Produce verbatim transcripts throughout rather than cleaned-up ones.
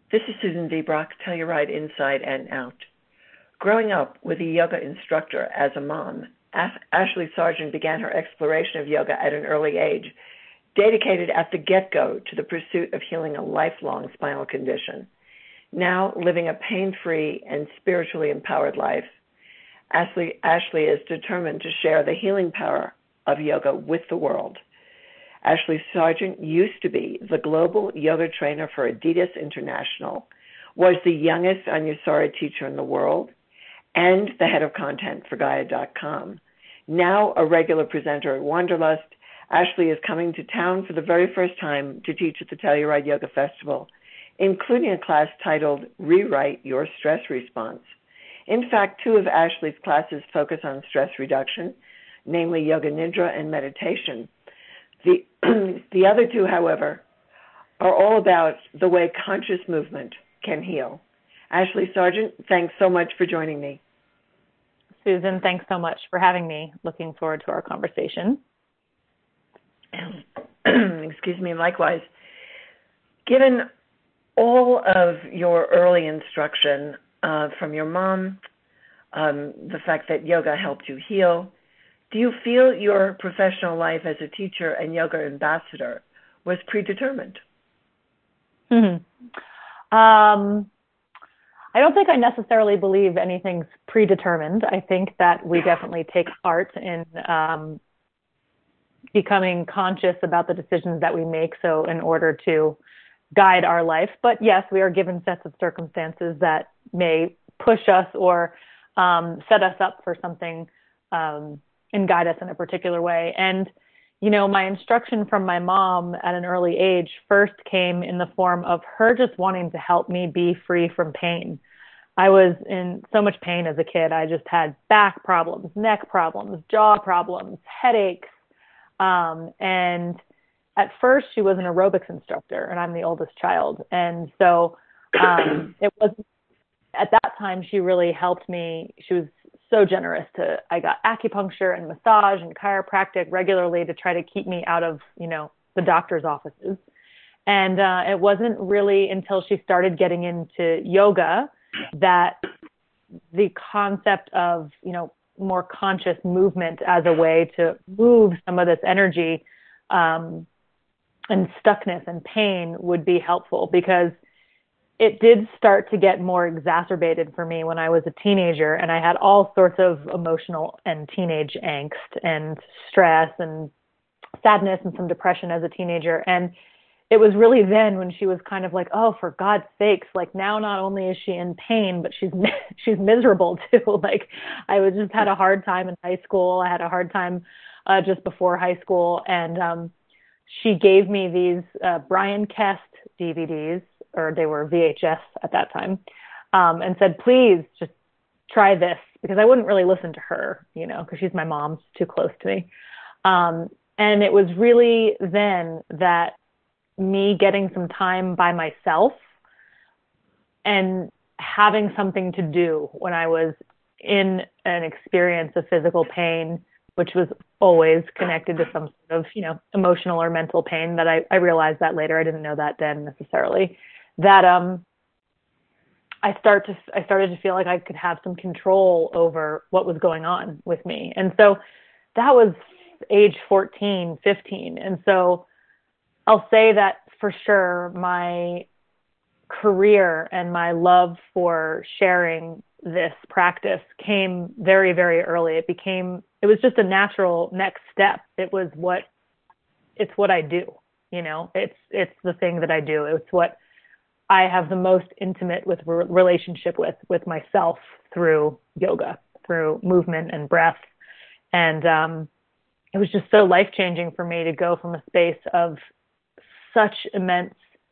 This is Susan D. Brock, Telluride Inside and Out. Growing up with a yoga instructor as a mom, Ashley Sargent began her exploration of yoga at an early age, dedicated at the get-go to the pursuit of healing a lifelong spinal condition. Now living a pain-free and spiritually empowered life, Ashley, Ashley is determined to share the healing power of yoga with the world. Ashley Sargent used to be the global yoga trainer for Adidas International, was the youngest Anusara teacher in the world, and the head of content for Gaia dot com. Now a regular presenter at Wanderlust, Ashley is coming to town for the very first time to teach at the Telluride Yoga Festival, including a class titled Rewrite Your Stress Response. In fact, two of Ashley's classes focus on stress reduction, namely Yoga Nidra and meditation. The, the other two, however, are all about the way conscious movement can heal. Ashley Sargent, thanks so much for joining me. Susan, thanks so much for having me. Looking forward to our conversation. Excuse me, likewise. Given all of your early instruction uh, from your mom, um, the fact that yoga helped you heal, do you feel your professional life as a teacher and yoga ambassador was predetermined? Mm-hmm. Um, I don't think I necessarily believe anything's predetermined. I think that we definitely take part in um, becoming conscious about the decisions that we make, so in order to guide our life. But yes, we are given sets of circumstances that may push us or um, set us up for something um, and guide us in a particular way. And, you know, my instruction from my mom at an early age first came in the form of her just wanting to help me be free from pain. I was in so much pain as a kid. I just had back problems, neck problems, jaw problems, headaches. Um, and at first she was an aerobics instructor and I'm the oldest child. And so um, it wasn't, at that time, she really helped me. She was so generous to, I got acupuncture and massage and chiropractic regularly to try to keep me out of, you know, the doctor's offices. And uh, it wasn't really until she started getting into yoga that the concept of, you know, more conscious movement as a way to move some of this energy um, and stuckness and pain would be helpful, because it did start to get more exacerbated for me when I was a teenager, and I had all sorts of emotional and teenage angst and stress and sadness and some depression as a teenager. And it was really then when she was kind of like, oh, for God's sakes, like now not only is she in pain, but she's she's miserable too. Like I was just had a hard time in high school. I had a hard time uh, just before high school. And um, she gave me these uh, Brian Kest D V Ds, or they were V H S at that time, um, and said, please just try this, because I wouldn't really listen to her, you know, because she's my mom, she's too close to me. Um, and it was really then that me getting some time by myself and having something to do when I was in an experience of physical pain, which was always connected to some sort of, you know, emotional or mental pain, that I, I realized that later. I didn't know that then necessarily, that um, I start to I started to feel like I could have some control over what was going on with me. And so that was age fourteen, fifteen. And so I'll say that for sure my career and my love for sharing this practice came very, very early. It became, it was just a natural next step. It was what, it's what I do, you know, it's, it's the thing that I do. It's what I have the most intimate with relationship with, with myself through yoga, through movement and breath. And, um, it was just so life-changing for me to go from a space of such immense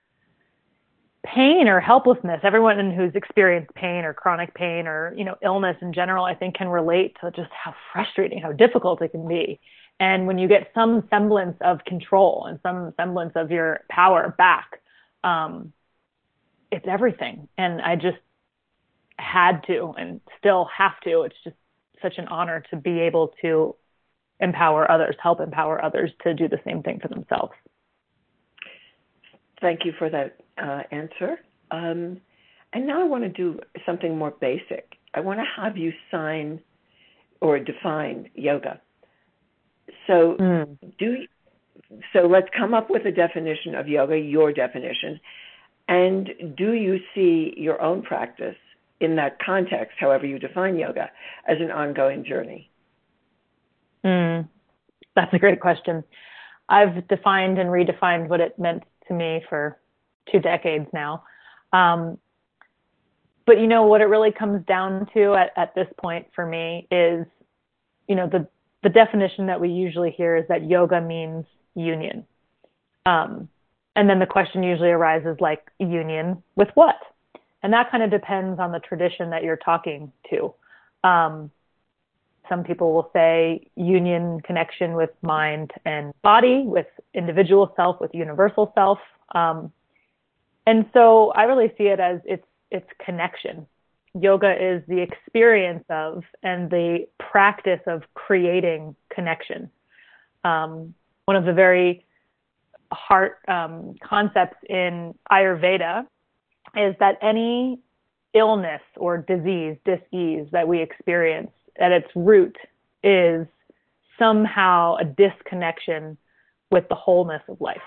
pain or helplessness. Everyone who's experienced pain or chronic pain or, you know, illness in general, I think can relate to just how frustrating, how difficult it can be. And when you get some semblance of control and some semblance of your power back, um, it's everything. And I just had to, and still have to. It's just such an honor to be able to empower others, help empower others to do the same thing for themselves. Thank you for that uh, answer. Um, and now I want to do something more basic. I want to have you sign or define yoga. So Mm. do so let's come up with a definition of yoga, your definition. And do you see your own practice in that context, however you define yoga, as an ongoing journey? Mm. That's a great question. I've defined and redefined what it meant to me for two decades now. Um, but, you know, what it really comes down to at, at this point for me is, you know, the, the definition that we usually hear is that yoga means union. Um, and then the question usually arises, like, union with what? And that kind of depends on the tradition that you're talking to. Um, some people will say union, connection with mind and body, with individual self, with universal self. Um, and so I really see it as it's, it's connection. Yoga is the experience of and the practice of creating connection. Um, one of the very heart um, concepts in Ayurveda is that any illness or disease, dis-ease that we experience at its root is somehow a disconnection with the wholeness of life.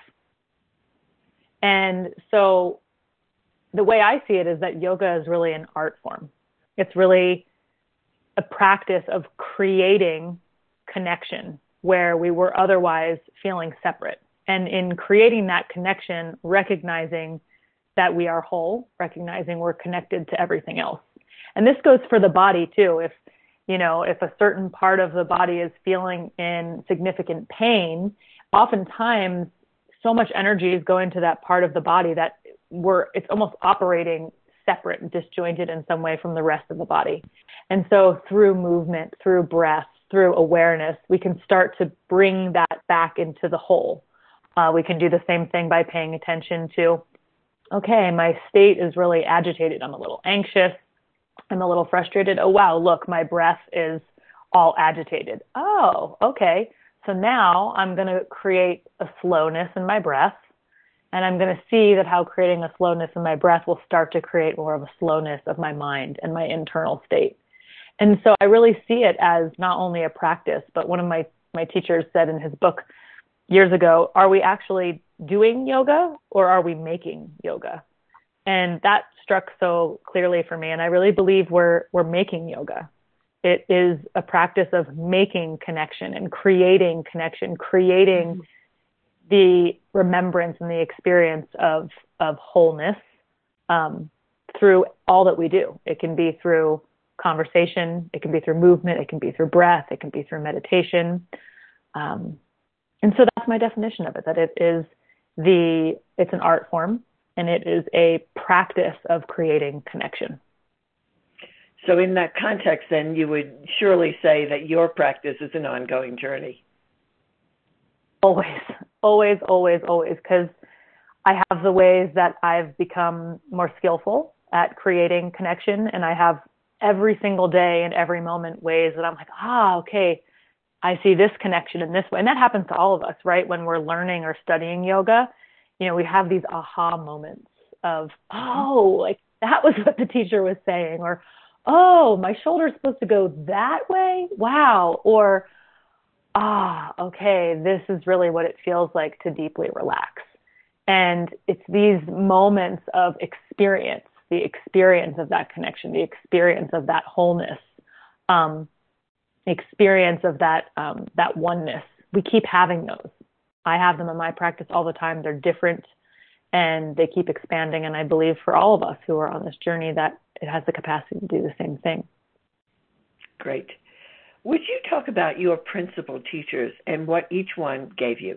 And so the way I see it is that yoga is really an art form. It's really a practice of creating connection where we were otherwise feeling separate. And in creating that connection, recognizing that we are whole, recognizing we're connected to everything else. And this goes for the body too. If, you know, if a certain part of the body is feeling in significant pain, oftentimes so much energy is going to that part of the body that we're, it's almost operating separate and disjointed in some way from the rest of the body. And so through movement, through breath, through awareness, we can start to bring that back into the whole. Uh, we can do the same thing by paying attention to, okay, my state is really agitated. I'm a little anxious. I'm a little frustrated. Oh, wow, look, my breath is all agitated. Oh, okay. So now I'm going to create a slowness in my breath. And I'm going to see that how creating a slowness in my breath will start to create more of a slowness of my mind and my internal state. And so I really see it as not only a practice, but one of my, my teachers said in his book years ago, are we actually doing yoga or are we making yoga? And that struck so clearly for me. And I really believe we're, we're making yoga. It is a practice of making connection and creating connection, creating mm-hmm. the remembrance and the experience of, of wholeness um, through all that we do. It can be through conversation. It can be through movement. It can be through breath. It can be through meditation. Um, and so that's my definition of it, that it is the, it's an art form and it is a practice of creating connection. So in that context, then you would surely say that your practice is an ongoing journey. Always, always, always, always, because I have the ways that I've become more skillful at creating connection, and I have every single day and every moment ways that I'm like, ah, okay, I see this connection in this way. And that happens to all of us, right? When we're learning or studying yoga, you know, we have these aha moments of, oh, like that was what the teacher was saying, or, oh, my shoulder is supposed to go that way. Wow. Or, ah, okay, this is really what it feels like to deeply relax. And it's these moments of experience, the experience of that connection, the experience of that wholeness, um, experience of that, um, that oneness. We keep having those. I have them in my practice all the time. They're different and they keep expanding. And I believe for all of us who are on this journey that it has the capacity to do the same thing. Great. Would you talk about your principal teachers and what each one gave you?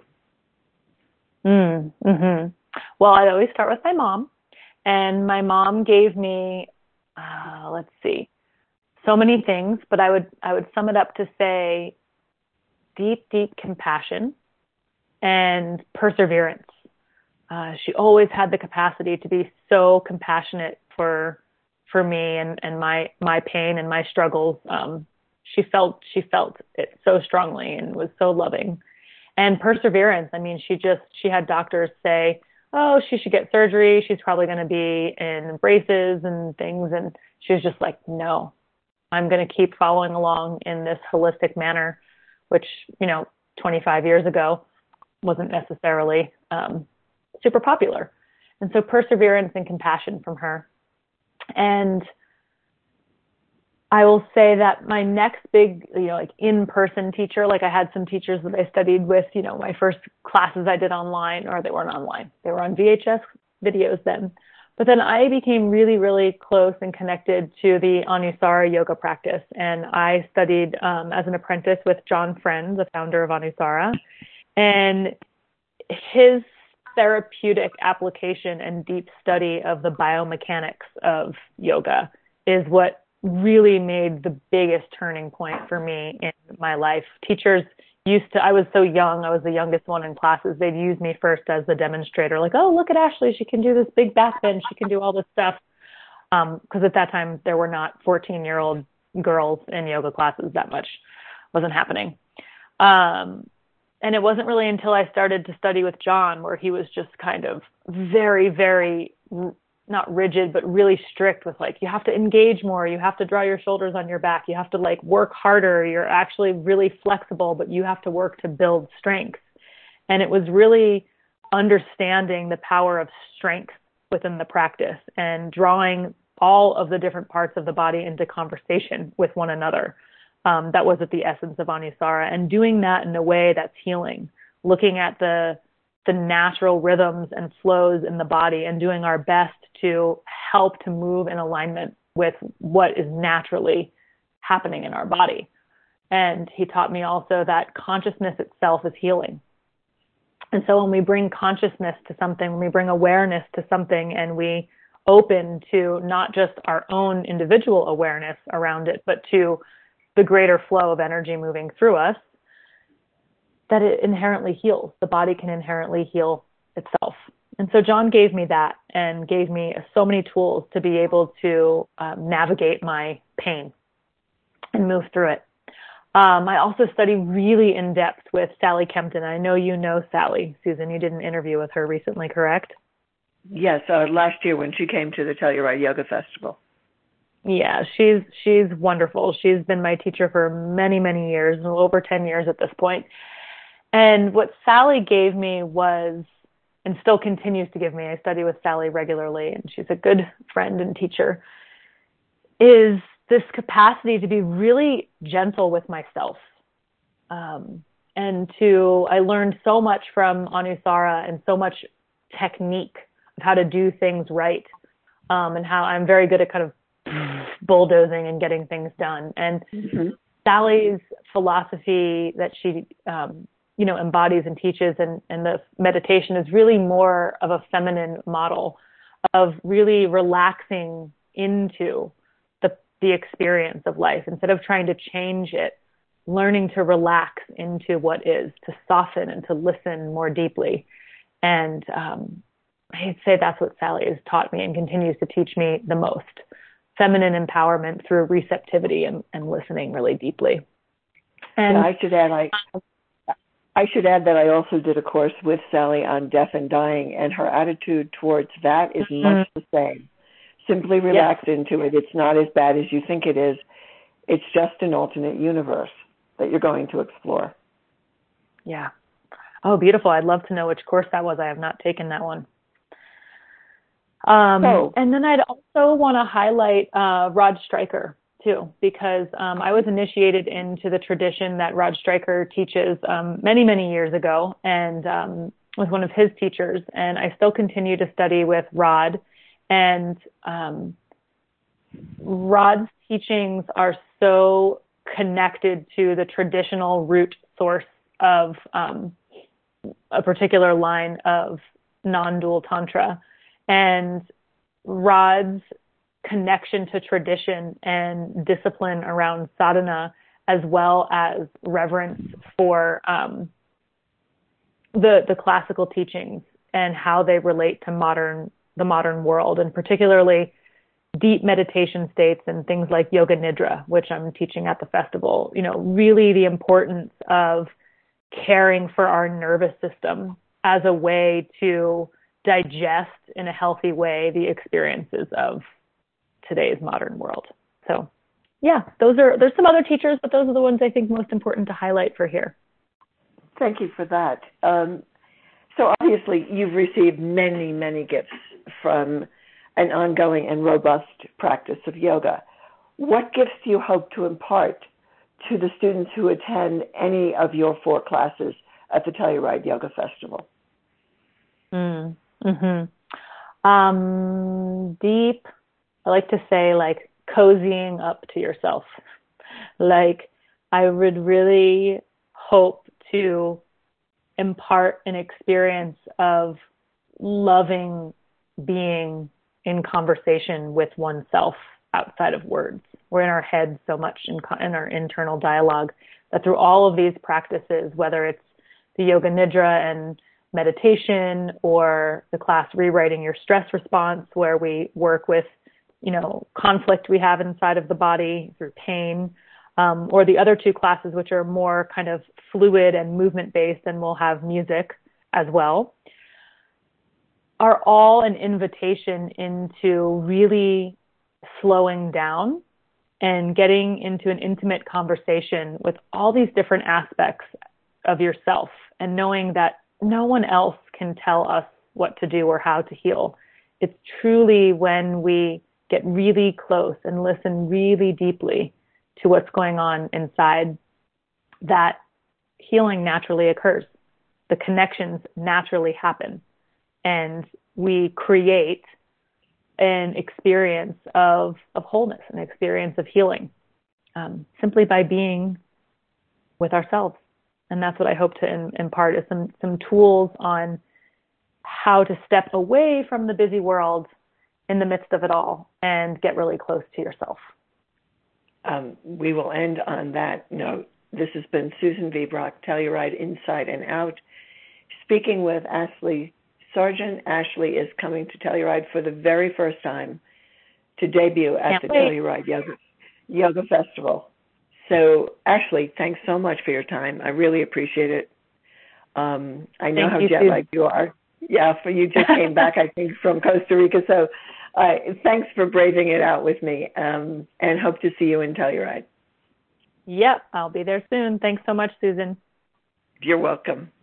Mm, mm-hmm. Well, I always start with my mom. And my mom gave me, uh, let's see, so many things, but I would I would sum it up to say deep, deep compassion and perseverance. Uh, she always had the capacity to be so compassionate for for me and, and my my pain and my struggles. Um, she felt she felt it so strongly and was so loving. And perseverance, I mean, she just she had doctors say, oh, she should get surgery. She's probably going to be in braces and things. And she was just like, no, I'm going to keep following along in this holistic manner, which, you know, twenty-five years ago wasn't necessarily um, super popular. And so perseverance and compassion from her. And I will say that my next big, you know, like in-person teacher, like I had some teachers that I studied with, you know, my first classes I did online, or they weren't online. They were on V H S videos then. But then I became really, really close and connected to the Anusara yoga practice. And I studied um, as an apprentice with John Friend, the founder of Anusara. And his therapeutic application and deep study of the biomechanics of yoga is what really made the biggest turning point for me in my life. Teachers used to, I was so young, I was the youngest one in classes, they'd use me first as the demonstrator, like, oh, look at Ashley, she can do this big back bend, she can do all this stuff. Um, because at that time, there were not fourteen-year-old girls in yoga classes that much. Wasn't happening. Um, and it wasn't really until I started to study with John where he was just kind of very, very not rigid, but really strict with like, you have to engage more. You have to draw your shoulders on your back. You have to like work harder. You're actually really flexible, but you have to work to build strength. And it was really understanding the power of strength within the practice and drawing all of the different parts of the body into conversation with one another. Um, that was at the essence of Anusara, and doing that in a way that's healing, looking at the the natural rhythms and flows in the body and doing our best to help to move in alignment with what is naturally happening in our body. And he taught me also that consciousness itself is healing. And so when we bring consciousness to something, when we bring awareness to something and we open to not just our own individual awareness around it, but to the greater flow of energy moving through us, that it inherently heals. The body can inherently heal itself. And so John gave me that and gave me so many tools to be able to um, navigate my pain and move through it. Um, I also study really in depth with Sally Kempton. I know you know Sally, Susan. You did an interview with her recently, correct? Yes, uh, last year when she came to the Telluride Yoga Festival. Yeah, she's she's wonderful. She's been my teacher for many, many years, over ten years at this point. And what Sally gave me was, and still continues to give me, I study with Sally regularly, and she's a good friend and teacher, is this capacity to be really gentle with myself. Um, and to, I learned so much from Anusara and so much technique of how to do things right, um, and how I'm very good at kind of bulldozing and getting things done. And mm-hmm. Sally's philosophy that she, um, you know, embodies and teaches, and, and the meditation is really more of a feminine model of really relaxing into the the experience of life instead of trying to change it, learning to relax into what is, to soften and to listen more deeply. And um, I'd say that's what Sally has taught me and continues to teach me the most. Feminine empowerment through receptivity and, and listening really deeply. And yeah, I should add, I I should add that I also did a course with Sally on death and dying, and her attitude towards that is mm-hmm. much the same. Simply relax yes. into it. It's not as bad as you think it is. It's just an alternate universe that you're going to explore. Yeah. Oh, beautiful. I'd love to know which course that was. I have not taken that one. Um, so, and then I'd also want to highlight uh, Rod Stryker, too, because um, I was initiated into the tradition that Rod Stryker teaches um, many, many years ago, and um, was one of his teachers. And I still continue to study with Rod. And um, Rod's teachings are so connected to the traditional root source of um, a particular line of non-dual tantra. And Rod's connection to tradition and discipline around sadhana, as well as reverence for um, the the classical teachings and how they relate to modern the modern world, and particularly deep meditation states and things like yoga nidra, which I'm teaching at the festival. You know, really the importance of caring for our nervous system as a way to digest in a healthy way the experiences of today's modern world. So yeah, those are, there's some other teachers, but those are the ones I think most important to highlight for here. Thank you for that. Um, so obviously you've received many, many gifts from an ongoing and robust practice of yoga. What gifts do you hope to impart to the students who attend any of your four classes at the Telluride Yoga Festival? Mm, mm-hmm. Um, deep, I like to say like cozying up to yourself. Like I would really hope to impart an experience of loving being in conversation with oneself outside of words. We're in our heads so much in, in our internal dialogue that through all of these practices, whether it's the Yoga Nidra and meditation or the class Rewriting Your Stress Response, where we work with, you know, conflict we have inside of the body through pain, um, or the other two classes, which are more kind of fluid and movement based, and we'll have music as well, are all an invitation into really slowing down and getting into an intimate conversation with all these different aspects of yourself, and knowing that no one else can tell us what to do or how to heal. It's truly when we get really close and listen really deeply to what's going on inside that healing naturally occurs. The connections naturally happen, and we create an experience of, of wholeness, an experience of healing, um, simply by being with ourselves. And that's what I hope to in, impart, is some, some tools on how to step away from the busy world in the midst of it all and get really close to yourself. Um, we will end on that note. This has been Susan V. Brock, Telluride Inside and Out, speaking with Ashley Sargent. Ashley is coming to Telluride for the very first time to debut at Can't the wait. Telluride Yoga, Yoga Festival. So, Ashley, thanks so much for your time. I really appreciate it. Um, I know Thank how you, jet lagged you are. Yeah, for you just came back, I think, from Costa Rica. So, uh, thanks for braving it out with me, um, and hope to see you in Telluride. Yep, I'll be there soon. Thanks so much, Susan. You're welcome.